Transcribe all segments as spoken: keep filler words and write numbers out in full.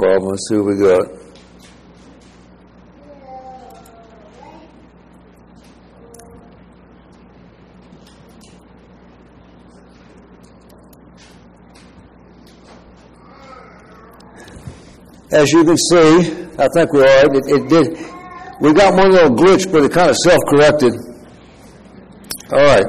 problem. Let's see what we got. As you can see, I think we're all right. It, it did. We got one little glitch, but it kind of self-corrected. All right.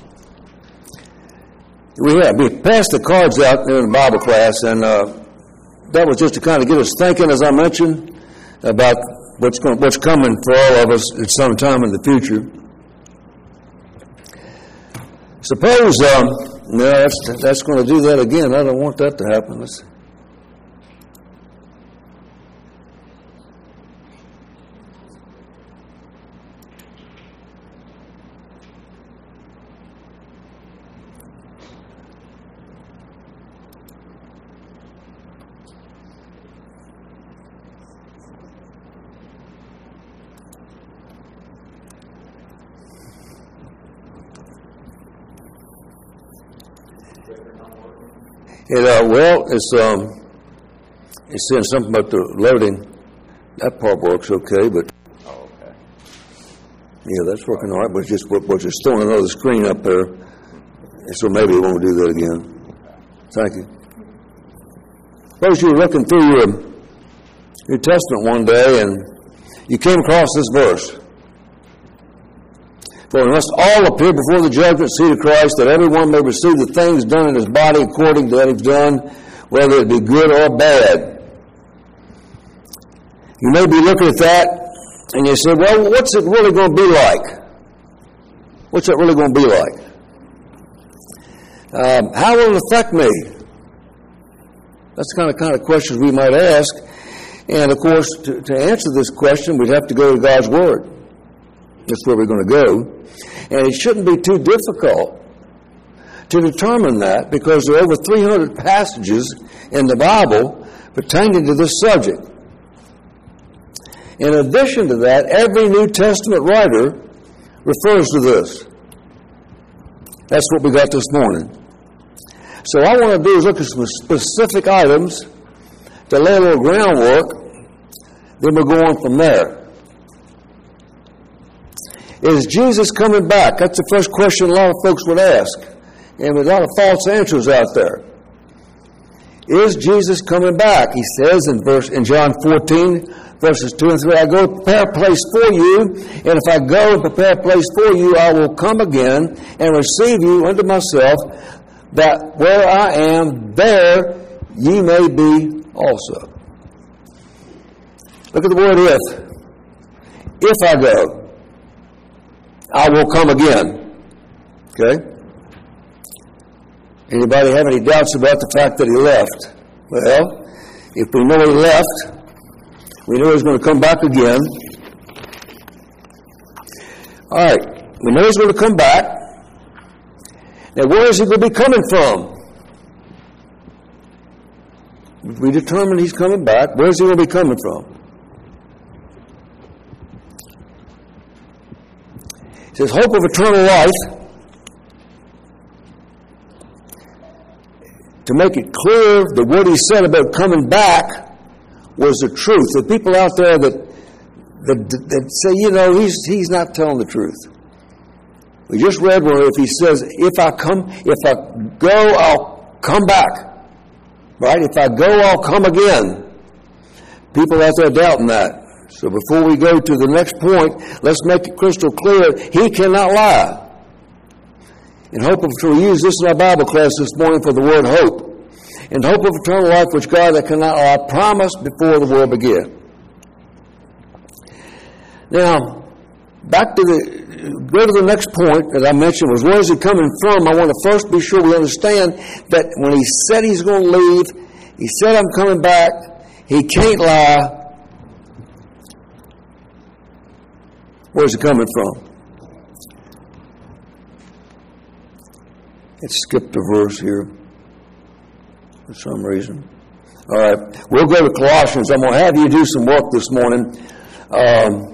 We have we passed the cards out in the Bible class, and uh, that was just to kind of get us thinking, as I mentioned, about what's going, what's coming for all of us at some time in the future. Suppose, um, no, that's that's going to do that again. I don't want that to happen. Let's, It, uh, well, it's um, it's saying something about the loading. That part works okay, but oh, okay. Yeah, that's working all right. But it's just we're just throwing another screen up there, and so maybe we won't do that again. Thank you. Suppose you were looking through your your Testament one day, and you came across this verse. For we must all appear before the judgment seat of Christ, that everyone may receive the things done in his body according to what he's done, whether it be good or bad. You may be looking at that, and you say, well, what's it really going to be like? What's it really going to be like? Um, how will it affect me? That's the kind of, kind of questions we might ask. And, of course, to, to answer this question, we'd have to go to God's Word. That's where we're going to go. And it shouldn't be too difficult to determine that, because there are over three hundred passages in the Bible pertaining to this subject. In addition to that, every New Testament writer refers to this. That's what we got this morning. So all I want to do is look at some specific items to lay a little groundwork, then we'll go on from there. Is Jesus coming back? That's the first question a lot of folks would ask. And there's a lot of false answers out there. Is Jesus coming back? He says in verse in John fourteen, verses two and three, I go prepare a place for you, and if I go and prepare a place for you, I will come again and receive you unto myself, that where I am, there ye may be also. Look at the word if. If I go, I will come again. Okay? Anybody have any doubts about the fact that he left? Well, if we know he left, we know he's going to come back again. All right. We know he's going to come back. Now, where is he going to be coming from? If we determine he's coming back, where is he going to be coming from? It says, hope of eternal life. To make it clear that what he said about coming back was the truth. The people out there that, that, that say, you know, he's, he's not telling the truth. We just read where if he says, if I come, if I go, I'll come back. Right? If I go, I'll come again. People out there doubting that. So before we go to the next point, let's make it crystal clear. He cannot lie. In hope of, we use this in our Bible class this morning for the word hope. In hope of eternal life, which God that cannot lie promised before the world began. Now, back to the, go to the next point that I mentioned was, where is he coming from? I want to first be sure we understand that when he said he's going to leave, he said I'm coming back, he can't lie. Where's it coming from? Let's skip the verse here for some reason. All right, we'll go to Colossians. I'm going to have you do some work this morning. Um,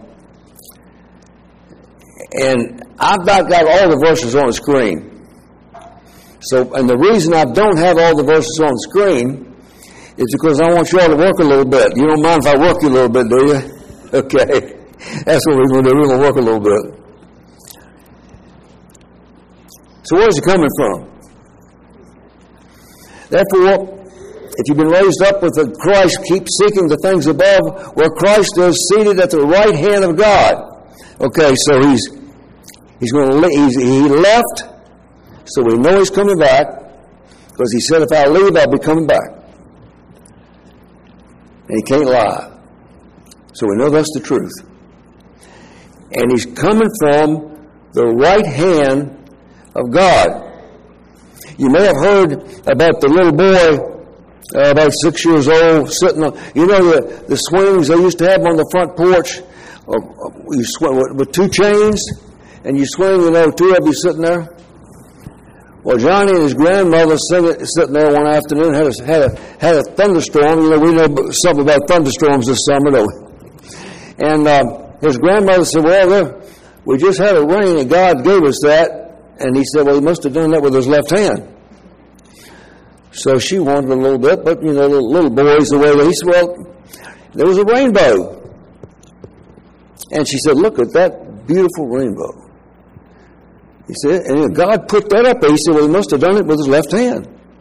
and I've not got all the verses on the screen. So, and the reason I don't have all the verses on the screen It's because I want you all to work a little bit. You don't mind if I work you a little bit, do you? Okay. That's what we're going to do. We're going to work a little bit. So where's he coming from? Therefore, if you've been raised up with the Christ, keep seeking the things above, where Christ is seated at the right hand of God. Okay, so he's he's going to he's, he left, so we know he's coming back, because he said, "If I leave, I'll be coming back." And he can't lie, so we know that's the truth. And he's coming from the right hand of God. You may have heard about the little boy. Uh, about six years old, sitting on, you know, the, the swings they used to have on the front porch, uh, you swing with, with two chains, and you swing, you know, two of you sitting there. Well, Johnny and his grandmother sitting, sitting there one afternoon had a, had a had a thunderstorm. You know, we know something about thunderstorms this summer, don't we? And uh, his grandmother said, "Well, we just had a rain, and God gave us that." And he said, "Well, he must have done that with his left hand." So she wondered a little bit, but, you know, little, little boys, the way they, he said, "Well, there was a rainbow." And she said, "Look at that beautiful rainbow." He said, and God put that up there. He said, "Well, he must have done it with his left hand."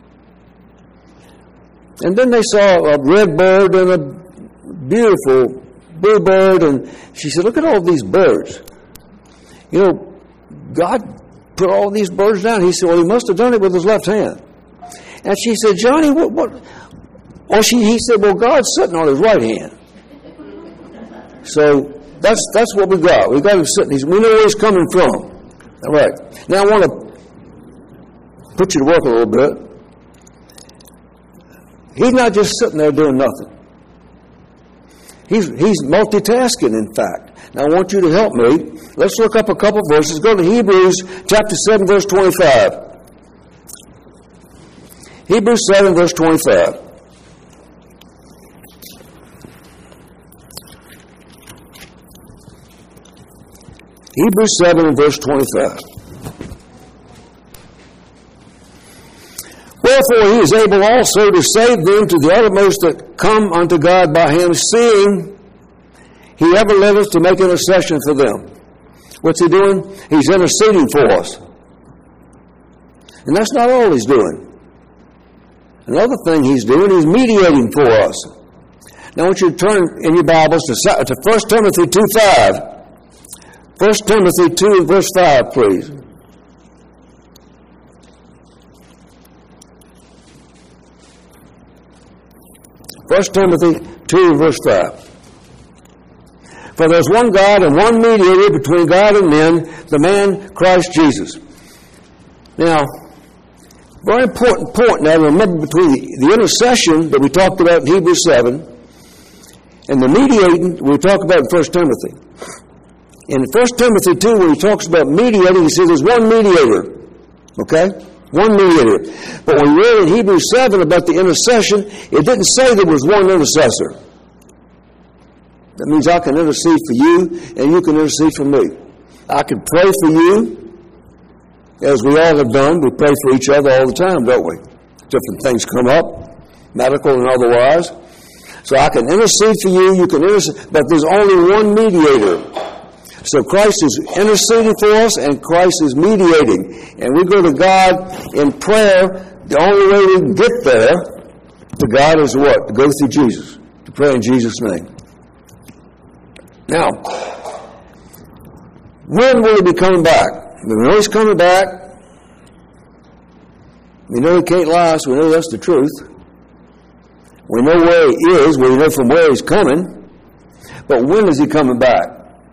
And then they saw a red bird and a beautiful blue bird, and she said, "Look at all these birds. You know, God put all these birds down." He said, "Well, he must have done it with his left hand." And she said, "Johnny, what?" what? Well, she, he said, "Well, God's sitting on his right hand." So that's that's what we got. We got him sitting. He's, we know where he's coming from. All right. Now I want to put you to work a little bit. He's not just sitting there doing nothing. He's he's multitasking, in fact. Now I want you to help me. Let's look up a couple verses. Go to Hebrews chapter seven, verse twenty-five. Hebrews seven, verse twenty-five. Hebrews seven, verse twenty-five. "Wherefore he is able also to save them to the uttermost that come unto God by him, seeing he ever liveth to make intercession for them." What's he doing? He's interceding for us. And that's not all he's doing. Another thing he's doing, he's mediating for us. Now I want you to turn in your Bibles to, to First Timothy two five. First Timothy two, verse five, please. First Timothy two, verse five. "For there's one God and one mediator between God and men, the man Christ Jesus." Now, very important point now to remember between the, the intercession that we talked about in Hebrews seven and the mediating we talk about in First Timothy. In First Timothy two, when he talks about mediating, he says there's one mediator. Okay? One mediator. But when we read in Hebrews seven about the intercession, it didn't say there was one intercessor. That means I can intercede for you and you can intercede for me. I can pray for you. As we all have done, we pray for each other all the time, don't we? Different things come up, medical and otherwise. So I can intercede for you, you can intercede, but there's only one mediator. So Christ is interceding for us and Christ is mediating. And we go to God in prayer. The only way we can get there to God is what? To go through Jesus. To pray in Jesus' name. Now, when will he be coming back? We know he's coming back. We know he can't lie, so we know that's the truth. We know where he is. We know from where he's coming. But when is he coming back?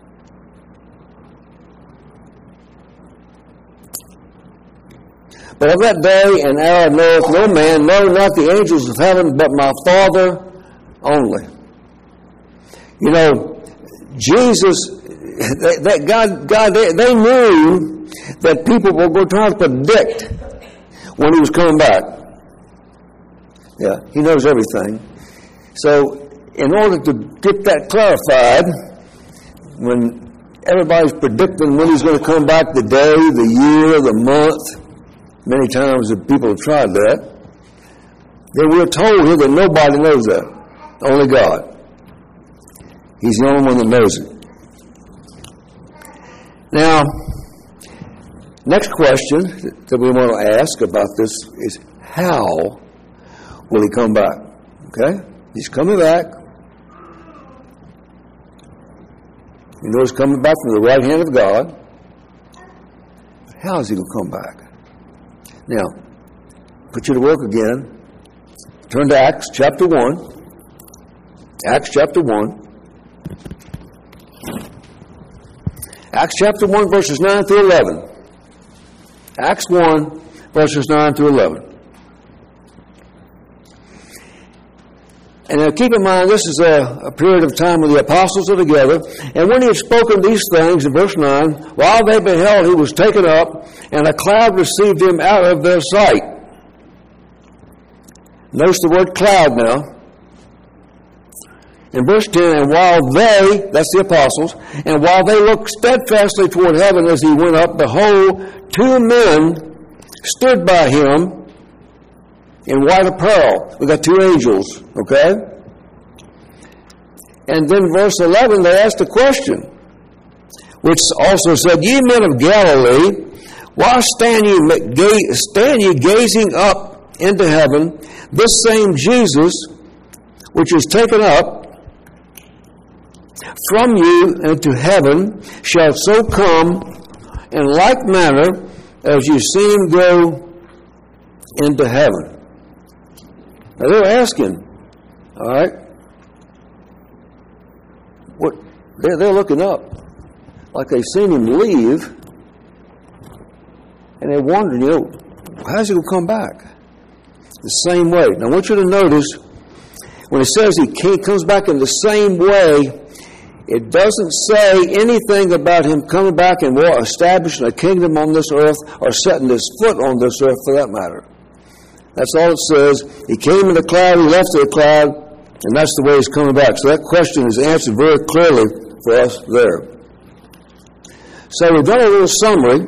"But of that day and hour knoweth no man, no, not the angels of heaven, but my Father only." You know, Jesus, that God, God, they, they knew that people were going to try to predict when he was coming back. Yeah, he knows everything. So, in order to get that clarified, when everybody's predicting when he's going to come back, the day, the year, the month, many times the people have tried that. Then we're told here that nobody knows that. Only God. He's the only one that knows it. Now, next question that we want to ask about this is, how will he come back? Okay? He's coming back. You know he's coming back from the right hand of God. How is he going to come back? Now, put you to work again. Turn to Acts chapter one. Acts chapter one. Acts chapter one, verses nine through eleven. Acts one, verses nine through eleven. And now keep in mind, this is a, a period of time when the apostles are together. And when he had spoken these things, in verse nine, while they beheld, he was taken up, and a cloud received him out of their sight. Notice the word cloud now. In verse ten, and while they, that's the apostles, and while they looked steadfastly toward heaven as he went up, behold, two men stood by him in white apparel. We got two angels, okay? And then verse eleven, they asked a question, which also said, Ye men of Galilee, why stand ye, stand ye gazing up into heaven? This same Jesus, which is taken up from you into heaven, shall so come in like manner as you see him go into heaven. Now they're asking, all right, what they're, they're looking up, like they've seen him leave, and they're wondering, you know, how's he going to come back? The same way. Now I want you to notice, when it says he came, comes back in the same way, it doesn't say anything about him coming back and establishing a kingdom on this earth or setting his foot on this earth for that matter. That's all it says. He came in the cloud, he left in the cloud, and that's the way he's coming back. So that question is answered very clearly for us there. So we've done a little summary.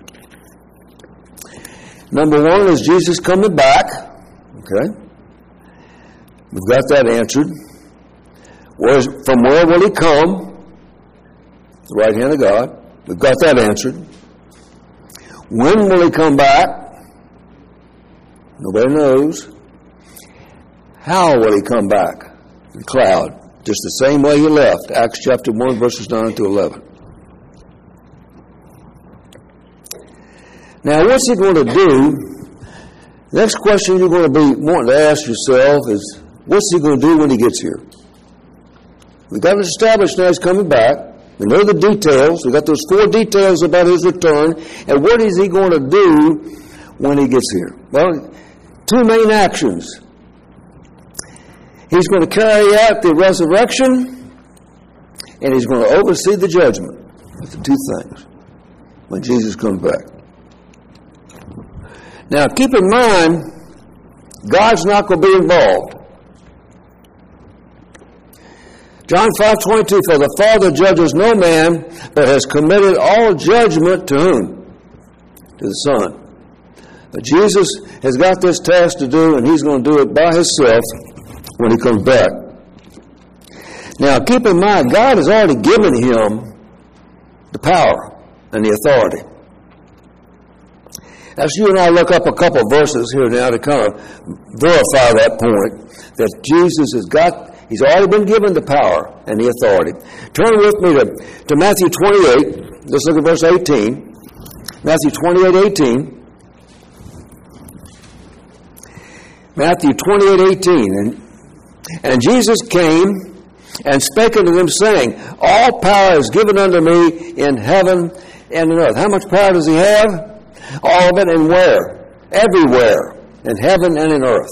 Number one is Jesus coming back. Okay? We've got that answered. Where, from where will he come? The right hand of God. We've got that answered. When will he come back? Nobody knows. How will he come back? The cloud. Just the same way he left. Acts chapter one, verses nine to eleven. Now, what's he going to do? Next question you're going to be wanting to ask yourself is, what's he going to do when he gets here? We've got it established now he's coming back. We know the details. We've got those four details about his return. And what is he going to do when he gets here? Well, two main actions. He's going to carry out the resurrection, and he's going to oversee the judgment. That's the two things when Jesus comes back. Now, keep in mind, God's not going to be involved. John five twenty-two, for the Father judges no man, but has committed all judgment to whom? To the Son. But Jesus has got this task to do, and he's going to do it by himself when he comes back. Now, keep in mind, God has already given him the power and the authority. As you and I look up a couple of verses here now to kind of verify that point, that Jesus has got, he's already been given the power and the authority. Turn with me to, to Matthew twenty-eight. Let's look at verse eighteen. Matthew twenty-eight, eighteen. Matthew twenty-eight, eighteen. And, and Jesus came and spake unto them, saying, all power is given unto me in heaven and in earth. How much power does he have? All of it, and where? Everywhere, in heaven and in earth.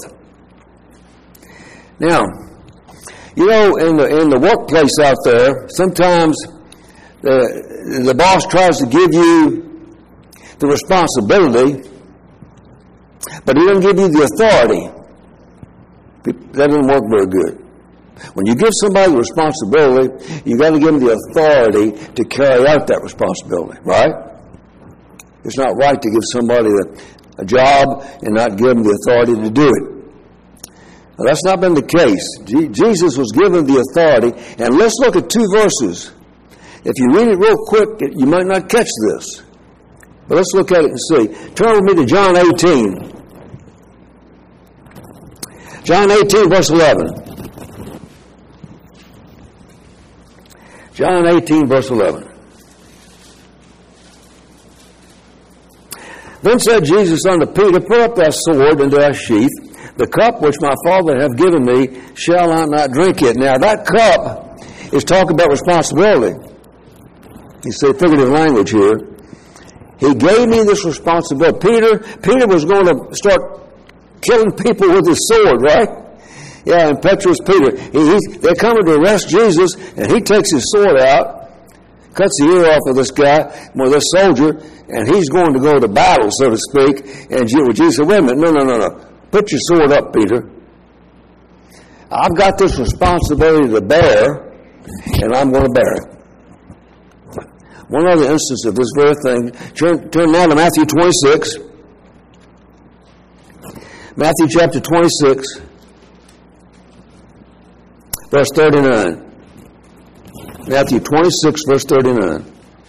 Now, you know, in the in the workplace out there, sometimes the, the boss tries to give you the responsibility, but he doesn't give you the authority. That doesn't work very good. When you give somebody the responsibility, you've got to give them the authority to carry out that responsibility, right? It's not right to give somebody a, a job and not give them the authority to do it. Well, that's not been the case. Je- Jesus was given the authority. And let's look at two verses. If you read it real quick, you might not catch this. But let's look at it and see. Turn with me to John eighteen. John eighteen, verse eleven. John eighteen, verse eleven. Then said Jesus unto Peter, Put up thy sword into thy sheath. The cup which my Father hath given me, shall I not drink it? Now that cup is talking about responsibility. You see figurative language here. He gave me this responsibility. Peter, Peter was going to start killing people with his sword, right? Yeah, impetuous Peter. He, he, they're coming to arrest Jesus, and he takes his sword out, cuts the ear off of this guy, well, this soldier, and he's going to go to battle, so to speak. And Jesus said, wait a minute, no, no, no, no. Put your sword up, Peter. I've got this responsibility to bear, and I'm going to bear it. One other instance of this very thing, turn, turn now to Matthew twenty-six. Matthew chapter twenty-six, verse thirty-nine. Matthew twenty-six, verse thirty-nine.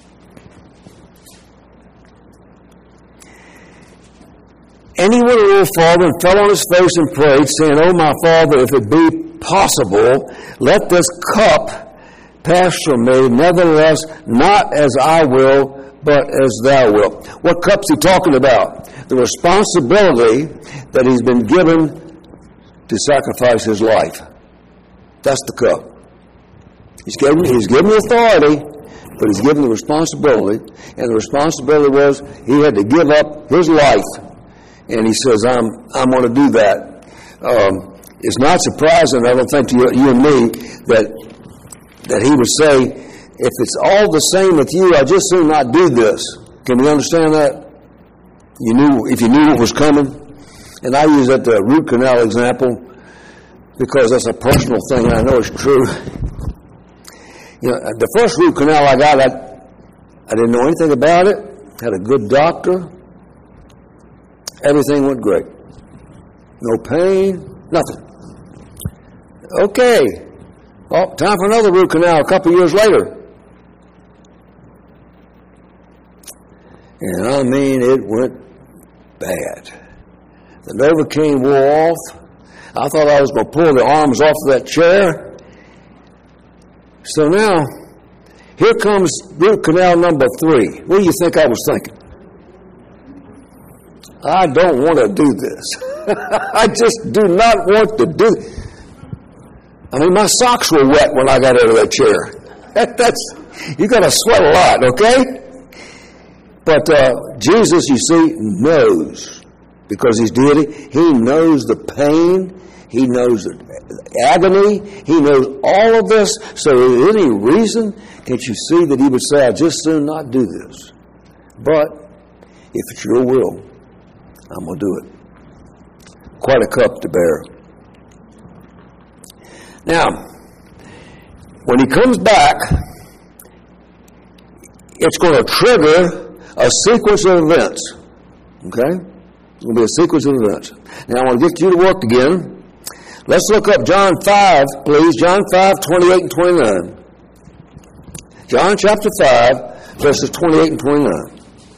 And he went a little farther and fell on his face and prayed, saying, O my Father, if it be possible, let this cup pass from me, nevertheless, not as I will, but as thou wilt. What cup's he talking about? The responsibility that he's been given to sacrifice his life. That's the cup. He's given, he's given the authority, but he's given the responsibility. And the responsibility was he had to give up his life. And he says, I'm I'm going to do that. Um, it's not surprising, I don't think, to you, you and me, that that he would say, if it's all the same with you, I just soon not do this. Can you understand that? You knew, if you knew what was coming. And I use that the root canal example because that's a personal thing and I know it's true. You know, the first root canal I got, I, I didn't know anything about it. Had a good doctor. Everything went great. No pain, nothing. Okay. Oh, time for another root canal a couple years later. And I mean, it went bad. The Novocaine wore off. I thought I was going to pull the arms off of that chair. So now, here comes root canal number three. What do you think I was thinking? I don't want to do this. I just do not want to do it. I mean, my socks were wet when I got out of that chair. That, that's, you got to sweat a lot, okay? But uh, Jesus, you see, knows, because he's deity, he knows the pain, he knows the agony, he knows all of this. So is any reason, can't you see that he would say, I just soon not do this? But if it's your will, I'm going to do it. Quite a cup to bear. Now, when he comes back, it's going to trigger a sequence of events. Okay? It's going to be a sequence of events. Now, I want to get you to work again. Let's look up John five, please. John five, twenty-eight and twenty-nine. John chapter five, verses twenty-eight and twenty-nine.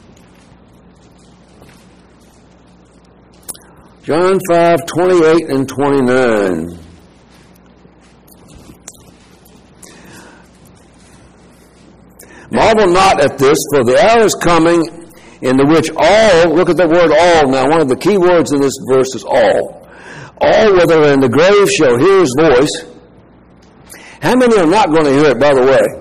John five, twenty-eight and twenty-nine. Marvel not at this, for the hour is coming in the which all, look at the word all now, one of the key words in this verse is all. All, whether in the grave, shall hear his voice. How many are not going to hear it, by the way?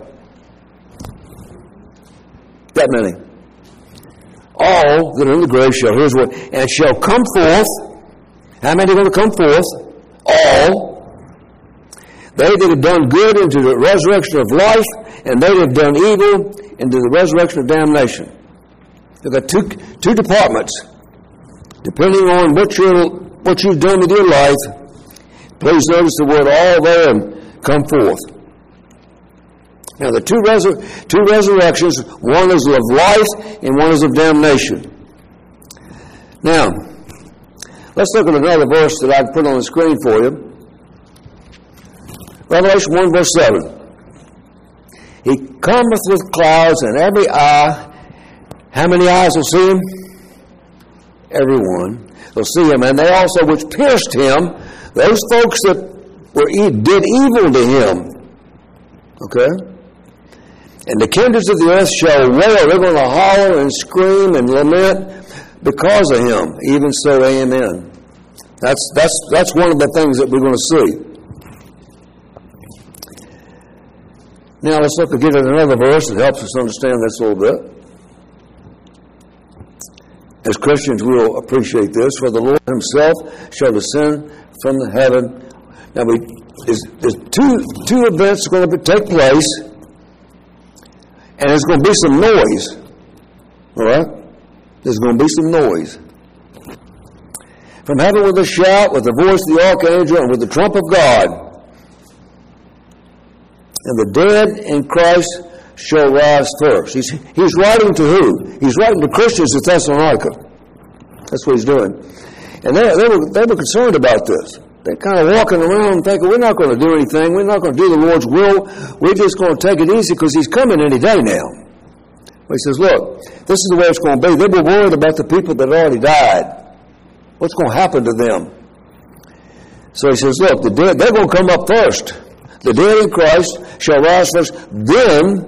That many. All that are in the grave shall hear his voice, and shall come forth. How many are going to come forth? All. They that have done good into the resurrection of life, and they that have done evil into the resurrection of damnation. You've got two, two departments. Depending on what, you're, what you've done with your life, please notice the word all there and come forth. Now the two, resur- two resurrections, one is of life and one is of damnation. Now, Let's look at another verse that I put on the screen for you. Revelation one, verse seven. He cometh with clouds, and every eye, how many eyes will see him? Every one will see him. And they also which pierced him, those folks that were did evil to him. Okay? And the kindreds of the earth shall wail. They're going to holler and scream and lament because of him. Even so, amen. That's, that's, that's one of the things that we're going to see. Now let's look again at another verse that helps us understand this a little bit. As Christians, we'll appreciate this. For the Lord himself shall descend from the heaven. Now, we, there's, there's two, two events going to take place, and there's going to be some noise. All right? There's going to be some noise. From heaven with a shout, with the voice of the archangel, and with the trump of God. And the dead in Christ shall rise first. He's, he's writing to who? He's writing to Christians at Thessalonica. That's what he's doing. And they, they, were, they were concerned about this. They're kind of walking around thinking, we're not going to do anything. We're not going to do the Lord's will. We're just going to take it easy because he's coming any day now. He says, look, this is the way it's going to be. They were worried about the people that already died. What's going to happen to them? So he says, look, the dead, they're going to come up first. The dead in Christ shall rise first. Then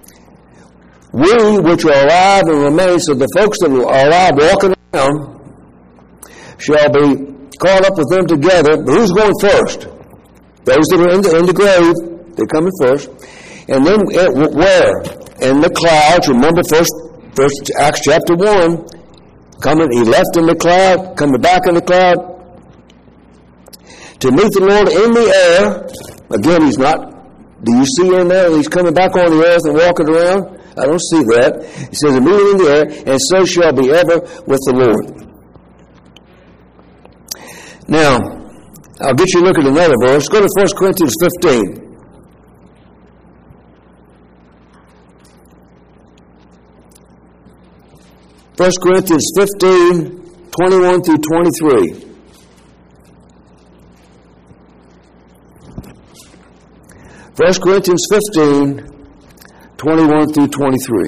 we which are alive and remain, so the folks that are alive walking around, shall be caught up with them together. But who's going first? Those that are in the, in the grave, they're coming first. And then where? In the clouds. Remember first, first Acts chapter one. Coming, he left in the cloud, coming back in the cloud. To meet the Lord in the air. Again, he's not, do you see him there? He's coming back on the earth and walking around? I don't see that. He says, immediately in the air, and so shall be ever with the Lord. Now, I'll get you to look at another verse. Go to First Corinthians fifteen. First Corinthians fifteen, twenty-one through twenty-three. First Corinthians fifteen, twenty-one through twenty-three.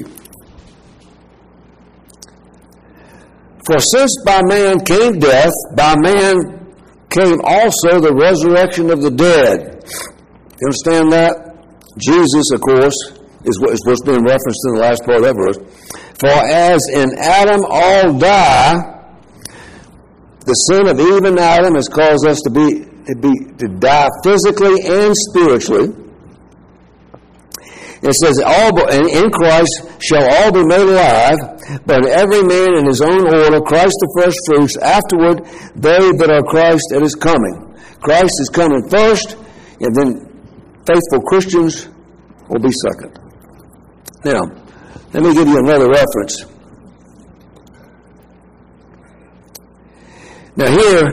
For since by man came death, by man came also the resurrection of the dead. You understand that? Jesus, of course, is what is what's being referenced in the last part of that verse. For as in Adam all die, the sin of Eve and Adam has caused us to be to be to die physically and spiritually. It says, all in Christ shall all be made alive, but every man in his own order, Christ the first fruits, afterward they that are Christ at his coming. Christ is coming first, and then faithful Christians will be second. Now, let me give you another reference. Now here,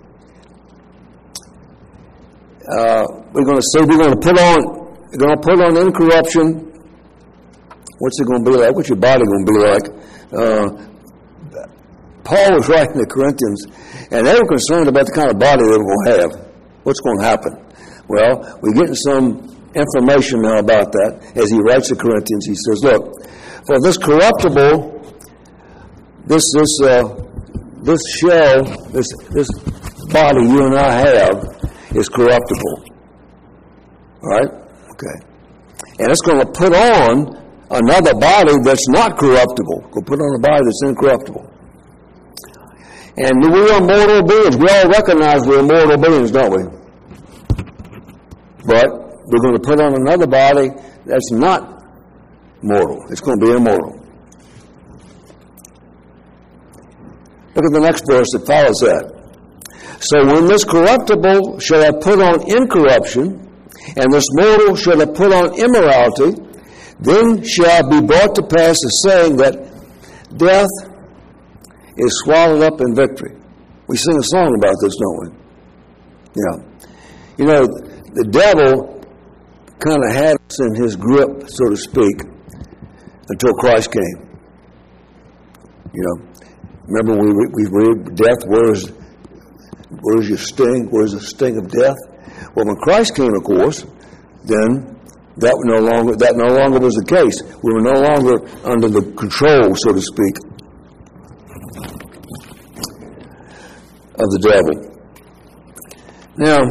uh, we're going to say we're going to put on You're going to put on incorruption. What's it going to be like? What's your body going to be like? Uh, Paul was writing to Corinthians, and they were concerned about the kind of body they were going to have. What's going to happen? Well, we're getting some information now about that. As he writes to Corinthians, he says, look, for this corruptible, this this uh, this shell, this this body you and I have is corruptible. All right? Okay. And it's going to put on another body that's not corruptible. Go put on a body that's incorruptible. And we are mortal beings. We all recognize we're mortal beings, don't we? But we're going to put on another body that's not mortal. It's going to be immortal. Look at the next verse that follows that. So when this corruptible shall have put on incorruption, and this mortal shall have put on immorality, then shall be brought to pass the saying that death is swallowed up in victory. We sing a song about this, don't we? Yeah. You know, the devil kind of had us in his grip, so to speak, until Christ came. You know, remember we we read death, where is Where's your sting? Where's the sting of death? Well, when Christ came, of course, then that no longer that no longer was the case. We were no longer under the control, so to speak, of the devil. Now,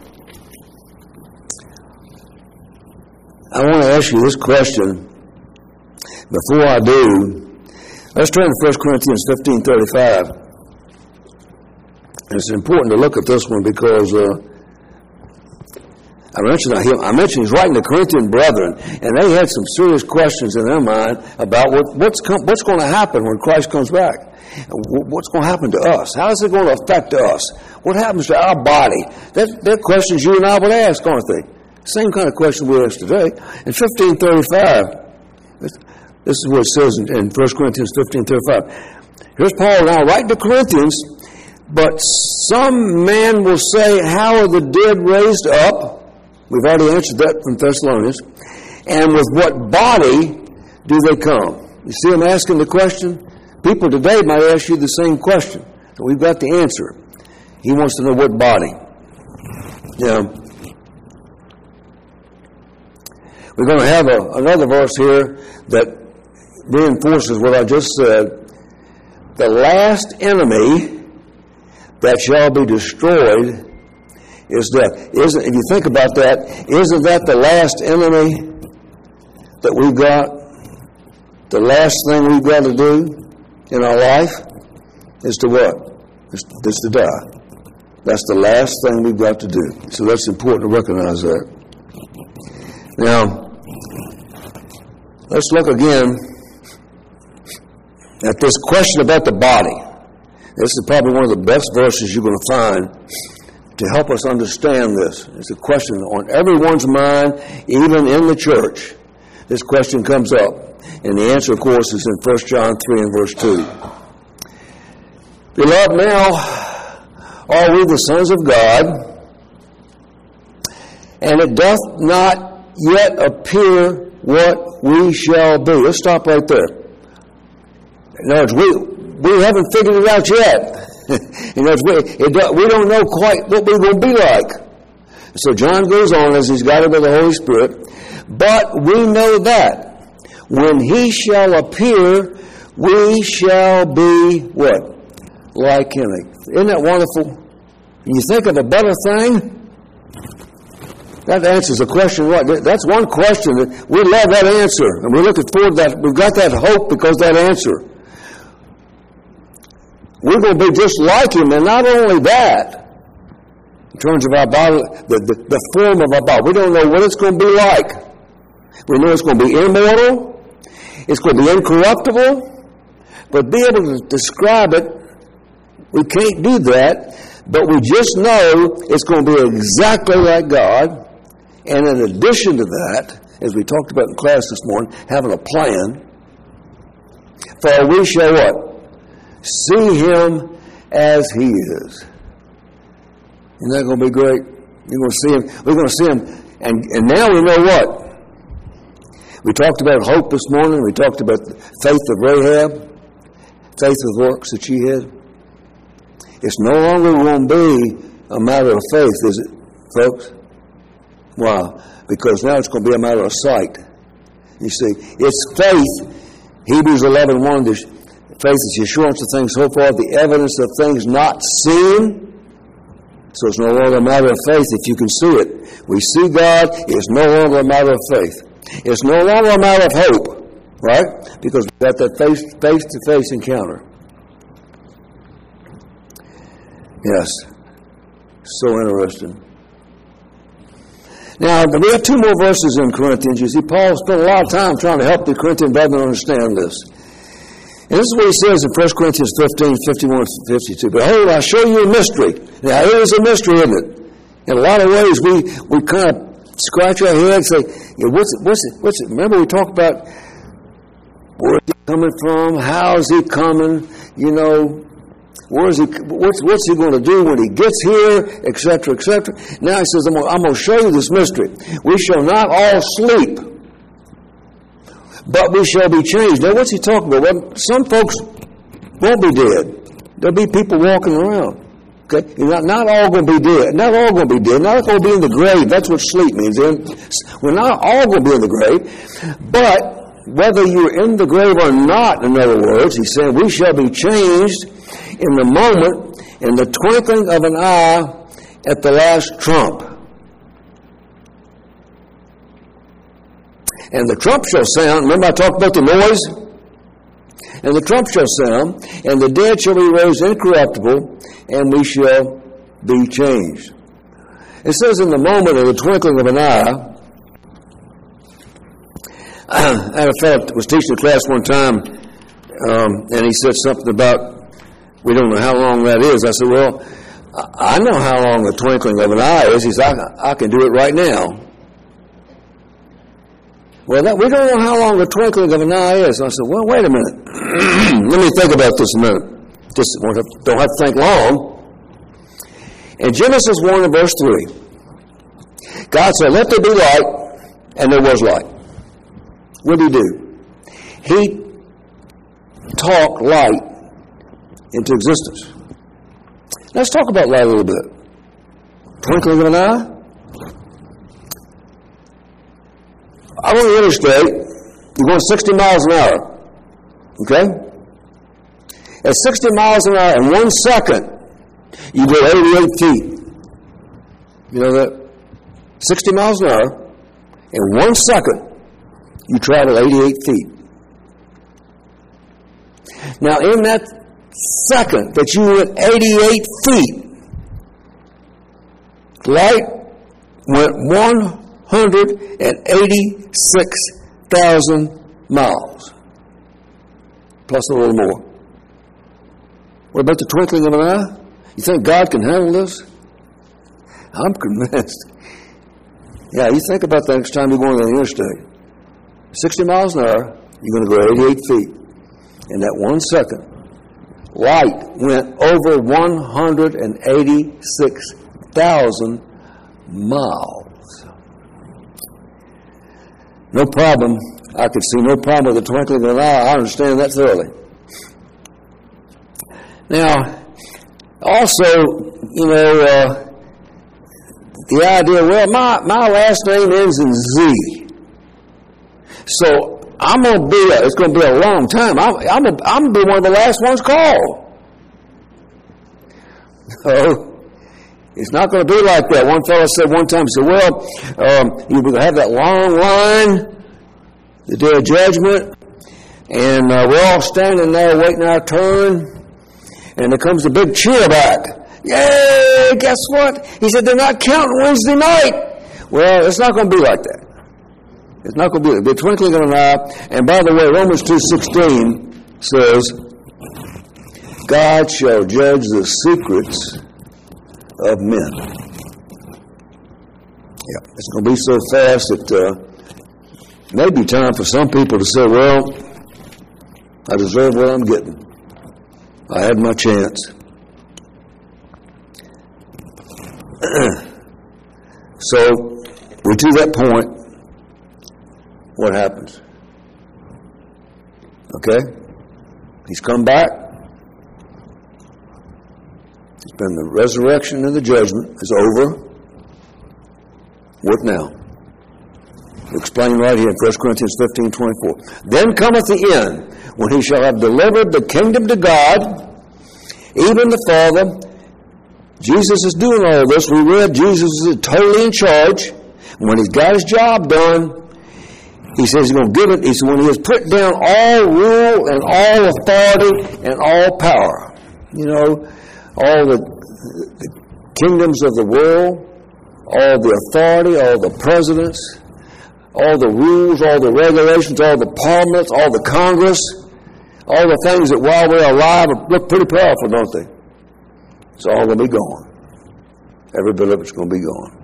I want to ask you this question. Before I do, let's turn to First Corinthians fifteen thirty-five. And it's important to look at this one because uh, I mentioned him. I mentioned he's writing to Corinthian brethren, and they had some serious questions in their mind about what, what's com- what's going to happen when Christ comes back. What's going to happen to us? How is it going to affect us? What happens to our body? That, they're questions you and I would ask, aren't they? Same kind of question we ask today. In fifteen thirty-five, this, this is what it says in, in First Corinthians fifteen thirty-five. Here's Paul now writing to Corinthians, but some man will say, how are the dead raised up? We've already answered that from Thessalonians. And with what body do they come? You see him asking the question? People today might ask you the same question. So we've got the answer. He wants to know what body. Now, we're going to have a, another verse here that reinforces what I just said. The last enemy that shall be destroyed is death. Isn't, if you think about that, isn't that the last enemy that we've got? The last thing we've got to do in our life is to what? Is, is to die. That's the last thing we've got to do. So that's important to recognize that. Now, let's look again at this question about the body. This is probably one of the best verses you're going to find to help us understand this. It's a question on everyone's mind, even in the church. This question comes up. And the answer, of course, is in First John three and verse two. Beloved, now are we the sons of God, and it doth not yet appear what we shall be. Let's stop right there. In other words, we, we haven't figured it out yet. In other words, we, it, we don't know quite what we're going to be like. So John goes on as he's guided by the Holy Spirit. But we know that when he shall appear, we shall be what? Like him. Isn't that wonderful? When you think of a better thing, that answers a question. Right? That's one question. That we love that answer. And we're looking forward to that. We've got that hope because of that answer. We're going to be just like him. And not only that, in terms of our body, the, the, the form of our body. We don't know what it's going to be like. We know it's going to be immortal. It's going to be incorruptible. But be able to describe it, we can't do that. But we just know it's going to be exactly like God. And in addition to that, as we talked about in class this morning, having a plan. For we shall what? See him as he is. Isn't that going to be great? You're going to see him. We're going to see him. And, and now we know what? We talked about hope this morning. We talked about the faith of Rahab, faith of works that she had. It's no longer going to be a matter of faith, is it, folks? Why? Because now it's going to be a matter of sight. You see, it's faith. Hebrews eleven one, faith is the assurance of things hoped for, the evidence of things not seen. So it's no longer a matter of faith if you can see it. We see God, it's no longer a matter of faith. It's no longer a matter of hope, right? Because we've got that face, face-to-face encounter. Yes. So interesting. Now, we have two more verses in Corinthians. You see, Paul spent a lot of time trying to help the Corinthian brethren understand this. And this is what he says in First Corinthians fifteen, fifty-one, fifty-two. Behold, I show you a mystery. Now, it is a mystery, isn't it? In a lot of ways, we, we kind of scratch our head and say, yeah, what's it, what's it, what's it? Remember we talked about where is he coming from? How is he coming? You know, where is he, what's, what's he going to do when he gets here, et cetera, et cetera. Now he says, I'm going, I'm going to show you this mystery. We shall not all sleep, but we shall be changed. Now what's he talking about? Well, some folks won't be dead. There'll be people walking around. Okay? You're not, not all going to be dead. Not all going to be dead. Not all going to be in the grave. That's what sleep means. We're not all going to be in the grave. But whether you're in the grave or not, in other words, he said, we shall be changed in the moment, in the twinkling of an eye at the last trump. And the trump shall sound. Remember I talked about the noise? And the trump shall sound, and the dead shall be raised incorruptible, and we shall be changed. It says in the moment of the twinkling of an eye. I had a fellow was teaching a class one time, um, and he said something about, we don't know how long that is. I said, well, I know how long the twinkling of an eye is. He said, I, I can do it right now. Well, that, we don't know how long the twinkling of an eye is. And I said, well, wait a minute. Let me think about this a minute. Just don't have to think long. In Genesis one and verse three, God said, let there be light, and there was light. What did he do? He talked light into existence. Let's talk about light a little bit. Twinkling of an eye. I'm on the interstate. You're going sixty miles an hour. Okay? At sixty miles an hour, in one second, you go eighty-eight feet. You know that? sixty miles an hour, in one second, you travel eighty-eight feet. Now, in that second that you went eighty-eight feet, light went one hundred eighty-six thousand miles, plus a little more. What about the twinkling of an eye? You think God can handle this? I'm convinced. Yeah, you think about that next time you're going on the interstate. sixty miles an hour, you're going to go eighty-eight feet. In that one second, light went over one hundred eighty-six thousand miles. No problem. I could see no problem with the twinkling of an eye. I understand that thoroughly. Now, also, you know, uh, the idea, well, my, my last name ends in Z. So I'm going to be, a, it's going to be a long time. I'm, I'm, a, I'm going to be one of the last ones called. So it's not going to be like that. One fellow said one time, he said, well, um, you're going to have that long line, the day of judgment, and uh, we're all standing there waiting our turn, and there comes a big cheer back. Yay, guess what? He said, they're not counting Wednesday night. Well, it's not going to be like that. It's not going to be like that. The twinkling of an eye. And by the way, Romans two sixteen says, God shall judge the secrets of men. Yeah, it's going to be so fast that uh, it may be time for some people to say, well, I deserve what I'm getting. I had my chance. So, we're to that point. What happens? Okay? He's come back. It's been the resurrection and the judgment is over. What now? Explained right here in First Corinthians fifteen twenty-four. Then cometh the end, when he shall have delivered the kingdom to God, even the Father. Jesus is doing all this. We read Jesus is totally in charge. When he's got his job done, he says he's going to give it. He says when he has put down all rule and all authority and all power. You know, all the, the kingdoms of the world, all the authority, all the presidents, all the rules, all the regulations, all the parliaments, all the Congress, all the things that while we're alive look pretty powerful, don't they? It's all going to be gone. Every bit of it's going to be gone.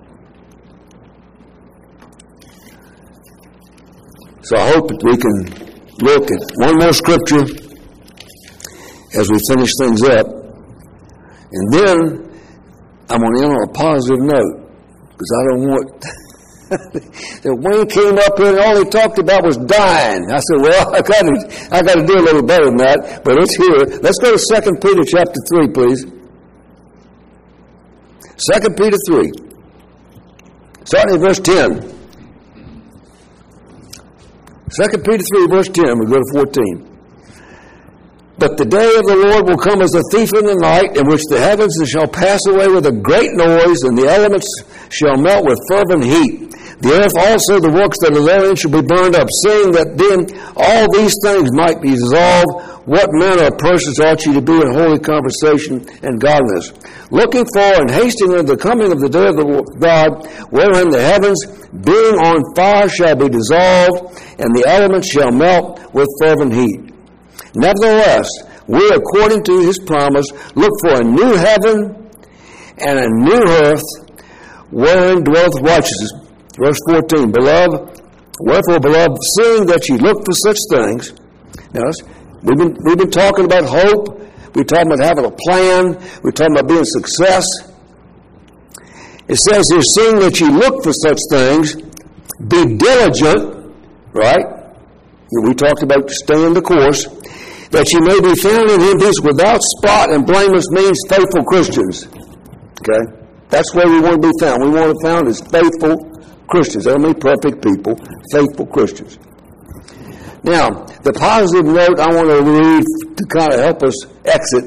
So I hope that we can look at one more scripture as we finish things up. And then I'm going to end on a positive note because I don't want... Wayne came up here and all he talked about was dying. I said, well, I got to I got to do a little better than that, but it's here. Let's go to Second Peter chapter three, please. Second Peter three. Starting in verse ten. Second Peter three, verse ten, we go to fourteen. But the day of the Lord will come as a thief in the night, in which the heavens shall pass away with a great noise, and the elements shall melt with fervent heat. The earth also, the works that are therein, shall be burned up. Seeing that then all these things might be dissolved, what manner of persons ought ye to be in holy conversation and godliness, looking for and hasting unto the coming of the day of the God, wherein the heavens, being on fire, shall be dissolved, and the elements shall melt with fervent heat. Nevertheless, we, according to his promise, look for a new heaven and a new earth, wherein dwelleth righteousness. Verse fourteen, Beloved, wherefore, beloved, seeing that ye look for such things. Now, we've been, we've been talking about hope. We're talking about having a plan. We're talking about being success. It says here, seeing that ye look for such things, be diligent, right? We talked about staying the course, that ye may be found in him who's without spot and blameless, means faithful Christians. Okay? That's where we want to be found. We want to be found as faithful Christians. They don't mean perfect people, faithful Christians. Now, the positive note I want to read to kind of help us exit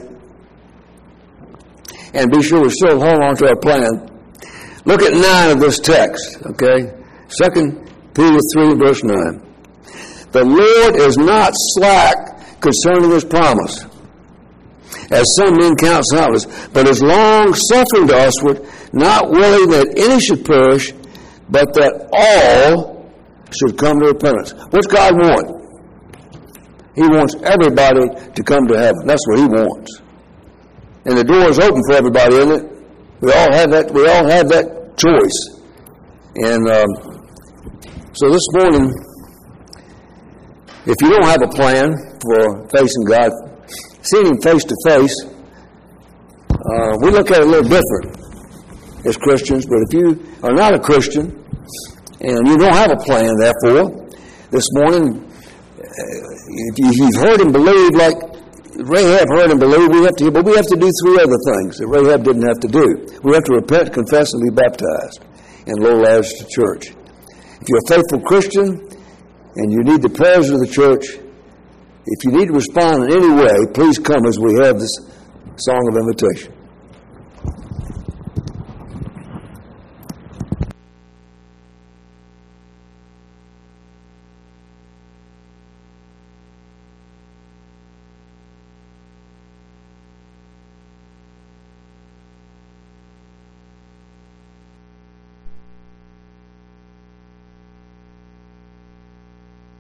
and be sure we still hold on to our plan. Look at nine of this text, okay? Second Peter three, verse nine. The Lord is not slack concerning his promise, as some men count slackness, but is long suffering to usward, not willing that any should perish, but that all should come to repentance. What's God want? He wants everybody to come to heaven. That's what he wants. And the door is open for everybody, isn't it? We all have that. We all have that choice. And um, so this morning, if you don't have a plan for facing God, seeing him face to face, uh, we look at it a little different as Christians. But if you are not a Christian and you don't have a plan, therefore, this morning, if you've heard and believed like Rahab heard and believed, we have to, but we have to do three other things that Rahab didn't have to do. We have to repent, confess, and be baptized and lower ladders to church. If you're a faithful Christian and you need the prayers of the church, if you need to respond in any way, please come as we have this song of invitation.